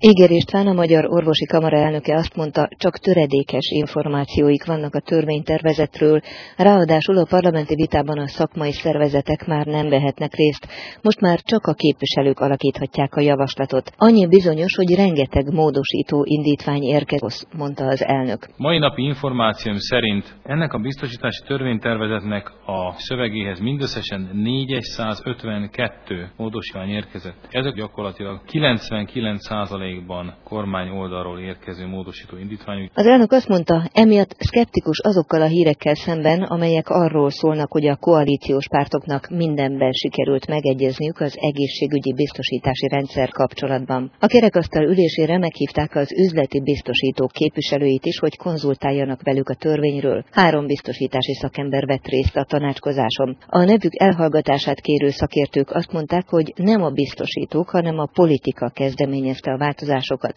Éger István, a Magyar Orvosi Kamara elnöke azt mondta, csak töredékes információik vannak a törvénytervezetről, ráadásul a parlamenti vitában a szakmai szervezetek már nem vehetnek részt, most már csak a képviselők alakíthatják a javaslatot. Annyi bizonyos, hogy rengeteg módosító indítvány érkezik, mondta az elnök. Mai napi információm szerint ennek a biztosítási törvénytervezetnek a szövegéhez mindösszesen 452 módosítvány érkezett. Ezek gyakorlatilag 99%-ban kormány oldalról érkező módosító indítványok. Az elnök azt mondta, emiatt szkeptikus azokkal a hírekkel szemben, amelyek arról szólnak, hogy a koalíciós pártoknak mindenben sikerült megegyezniük az egészségügyi biztosítási rendszer kapcsolatban. A kerekasztal ülésére meghívták az üzleti biztosítók képviselőit is, hogy konzultáljanak velük a törvényről. 3 biztosítási szakember vett részt a tanácskozáson. A nevük elhallgatását kérő szakértők azt mondták, hogy nem a biztosítók, hanem a politika kezdeményezte a változásokat.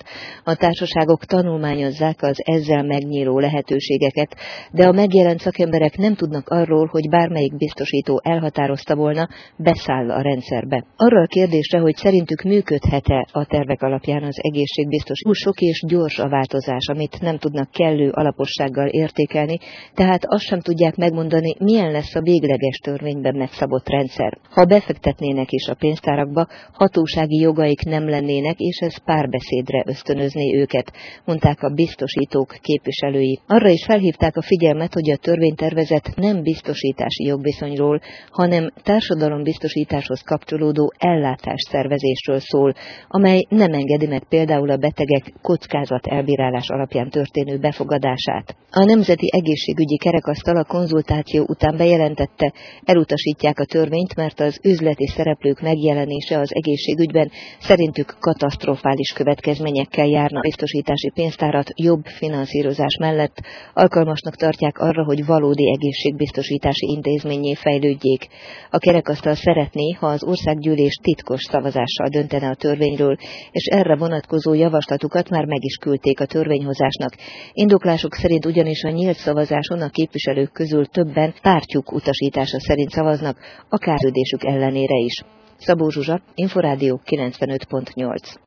A társaságok tanulmányozzák az ezzel megnyíló lehetőségeket, de a megjelent szakemberek nem tudnak arról, hogy bármelyik biztosító elhatározta volna, beszáll a rendszerbe. Arra a kérdésre, hogy szerintük működhet-e a tervek alapján az egészségbiztosítás, sok és gyors a változás, amit nem tudnak kellő alapossággal értékelni, tehát azt sem tudják megmondani, milyen lesz a végleges törvényben megszabott rendszer. Ha befektetnének is a pénztárakba, hatósági jogaik nem lennének, és ez párbeszédre ösztönözné őket, mondták a biztosítók képviselői. Arra is felhívták a figyelmet, hogy a törvénytervezet nem biztosítási jogviszonyról, hanem társadalombiztosításhoz kapcsolódó ellátásszervezésről szól, amely nem engedi meg például a betegek kockázatelbírálás alapján történő befogadását. A Nemzeti Egészségügyi Kerekasztal a konzultáció után bejelentette, elutasítják a törvényt, mert az üzleti szereplők megjelenése az egészségügyben szerintük katasztrofális következményekkel járna. A biztosítási pénztárat jobb finanszírozás mellett alkalmasnak tartják arra, hogy valódi egészségbiztosítási intézménnyé fejlődjék. A kerekasztal szeretné, ha az országgyűlés titkos szavazással döntene a törvényről, és erre vonatkozó javaslatukat már meg is küldték a törvényhozásnak. Indoklásuk szerint ugyanis a nyílt szavazáson a képviselők közül többen pártjuk utasítása szerint szavaznak, akár szerződésük ellenére is. Szabó Zsuzsa, Inforádió 95.8.